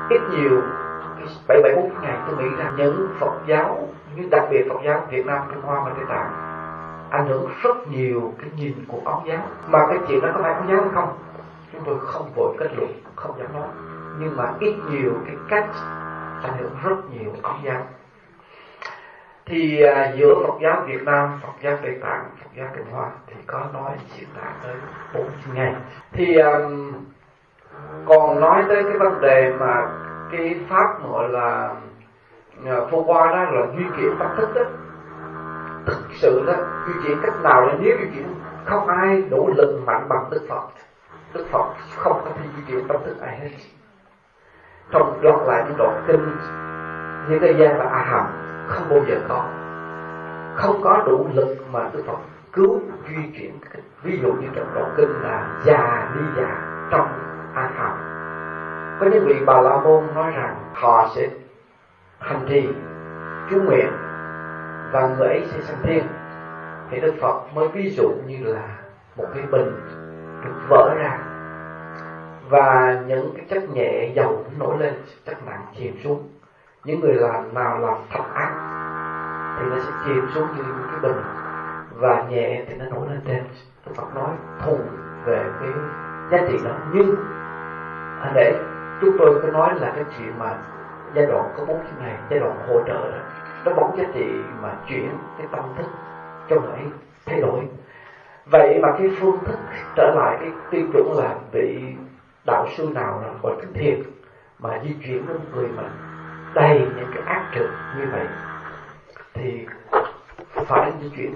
ít nhiều 7-8 ngày tôi nghĩ rằng những Phật giáo, như đặc biệt Phật giáo Việt Nam, Trung Hoa và Tây Tạng ảnh hưởng rất nhiều cái nhìn của Ấn giáo. Mà cái chuyện đó có phải Ấn giáo hay không, chúng tôi không vội kết luận, không dám nói, nhưng mà ít nhiều cái cách ảnh hưởng rất nhiều Ấn giáo. Thì giữa Phật giáo Việt Nam, Phật giáo Tây Tạng, Phật giáo Trung Hoa thì có nói diễn tả tới 4 ngày. Thì còn nói tới cái vấn đề mà cái pháp gọi là phô qua đó là duy chuyển tâm thức đó, thực sự đó duy chuyển cách nào là nếu duy chuyển không ai đủ lực mạnh bằng Đức Phật. Đức Phật không có thể duy chuyển tâm thức ai hết. Trong lọt lại những đoạn kinh như Tây Giang và A Hàm không bao giờ có, không có đủ lực mà Đức Phật cứu duy chuyển. Ví dụ như trong đoạn kinh là già đi già trong A Hàm, có những vị Bà La Môn nói rằng họ sẽ hành trì chú nguyện và người ấy sẽ sanh thiên. Thì Đức Phật mới ví dụ như là một cái bình được vỡ ra và những cái chất nhẹ dầu nổi lên, chất nặng chìm xuống. Những người nào làm thập ác thì nó sẽ chìm xuống như cái bình, và nhẹ thì nó nổi lên trên. Đức Phật nói thùng về cái giá trị đó. Nhưng để chúng tôi cứ nói là cái chuyện mà giai đoạn có 4 ngày, giai đoạn hỗ trợ đó, nó bóng giá trị mà chuyển cái tâm thức cho người ấy thay đổi. Vậy mà cái phương thức trở lại cái tiêu chuẩn là vị đạo sư nào là gọi Thích Thiền mà di chuyển đến người mà đầy những cái ác trực như vậy thì phải di chuyển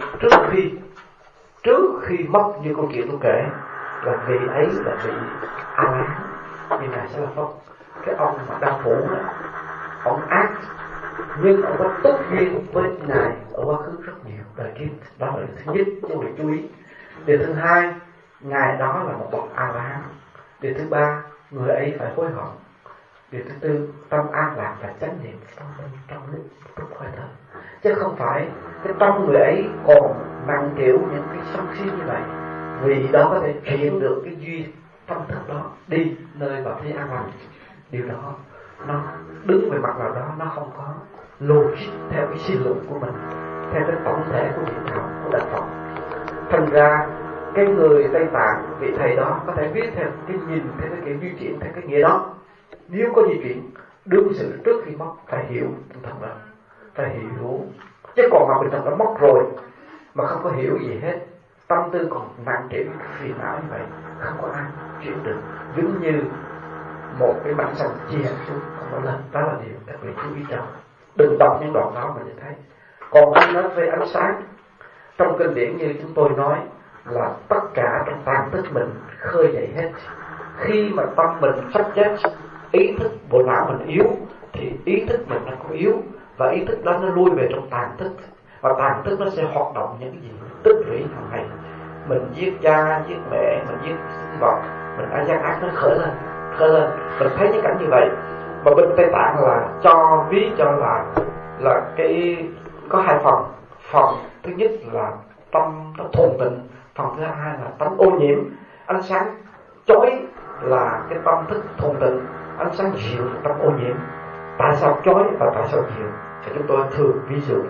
trước khi mất, như câu chuyện tôi kể là vị ấy là vị A La Hán như Ngài Xá La Phất. Cái ông mà đang phủ đó, ông ác nhưng ông có tốt duyên với Ngài ở quá khứ rất nhiều đời kiếp. Đó là điều thứ nhất chúng tôi chú ý. Điều thứ hai, Ngài đó là một bậc A La Hán. Điều thứ ba, người ấy phải hối hận. Điều thứ tư, tâm an lạc và chánh niệm trong lúc hơi thở, chứ không phải cái tâm người ấy còn nặng kiểu những cái sân si như vậy. Vì đó có thể chuyển được cái duy tâm thức đó đi nơi vào thế an lành. Điều đó nó đứng về mặt nào đó nó không có logic theo cái suy luận của mình, theo cái tổng thể của niệm đạo của Đại Phật. Thành ra cái người Tây Tạng, vị thầy đó có thể viết theo cái nhìn, theo cái kiểu di chuyển, theo cái nghĩa đó. Nếu có di chuyển đương sự trước khi mất phải hiểu tinh thần đó, phải hiểu. Chứ còn mà bình thường đã mất rồi mà không có hiểu gì hết, tâm tư còn nặng trĩu phiền não như vậy, không có ai chuyển được. Giống như một cái bánh xanh chia xuống không có lên. Đó là điều các vị chú ý trong. Đừng đọc những đoạn đó mà nhìn thấy. Còn anh nói về ánh sáng, trong kinh điển như chúng tôi nói là tất cả trong tàn thức mình khơi dậy hết. Khi mà tâm mình sắp chết, ý thức bộ não mình yếu thì ý thức mình nó cũng yếu, và ý thức đó nó lui về trong tàn thức, và tàn thức nó sẽ hoạt động những cái gì tích lũy hàng ngày. Mình giết cha, giết mẹ, mình giết sinh vật, mình ăn gian ác, nó khởi lên. Mình thấy những cảnh như vậy. Mà bên Tây Tạng là cho ví cho là cái có hai phần thứ nhất là tâm nó thuần tịnh, phần thứ hai là tánh ô nhiễm. Ánh sáng chói là cái tâm thức thuần tịnh, ánh sáng dịu là tâm ô nhiễm. Tại sao chói và tại sao dịu? Thì chúng tôi thường ví dụ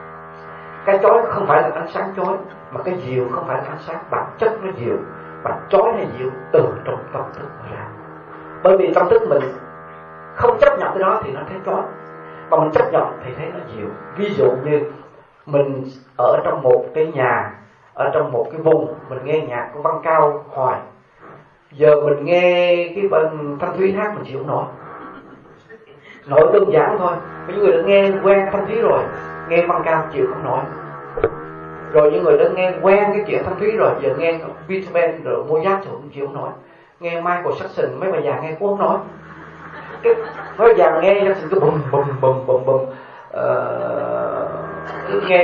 cái chói không phải là ánh sáng chói, mà cái dịu không phải là ánh sáng, bản chất nó dịu, và chói hay dịu từ trong tâm thức ra. Bởi vì tâm thức mình không chấp nhận cái đó thì nó thấy chói, mà mình chấp nhận thì thấy nó dịu. Ví dụ như mình ở trong một cái nhà, ở trong một cái vùng, mình nghe nhạc của Văn Cao hoài, giờ mình nghe cái bên Thanh Thúy hát mình chịu không nổi. Nổi đơn giản thôi. Những người đã nghe quen Thanh Thúy rồi, nghe Văn Cao chịu không nổi. Rồi những người đã nghe quen cái chuyện Thanh Thúy rồi, giờ nghe Beethoven rồi Mozart cũng chịu không nổi. Nghe Michael Jackson, mấy bà già nghe cũng không nổi. Cái mấy bà già nghe Jackson cứ bùm bùm bùm bùm bùm, nghe